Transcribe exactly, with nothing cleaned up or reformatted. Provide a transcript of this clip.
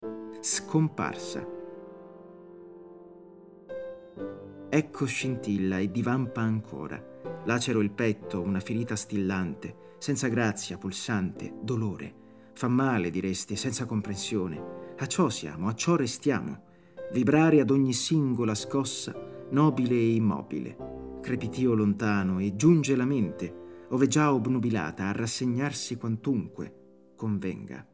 Scomparsa. Ecco scintilla e divampa ancora. Lacero il petto, una ferita stillante, senza grazia, pulsante, dolore. Fa male, diresti, senza comprensione. A ciò siamo, a ciò restiamo. Vibrare ad ogni singola scossa, nobile e immobile. Crepitio lontano e giunge la mente, ove già obnubilata a rassegnarsi quantunque convenga.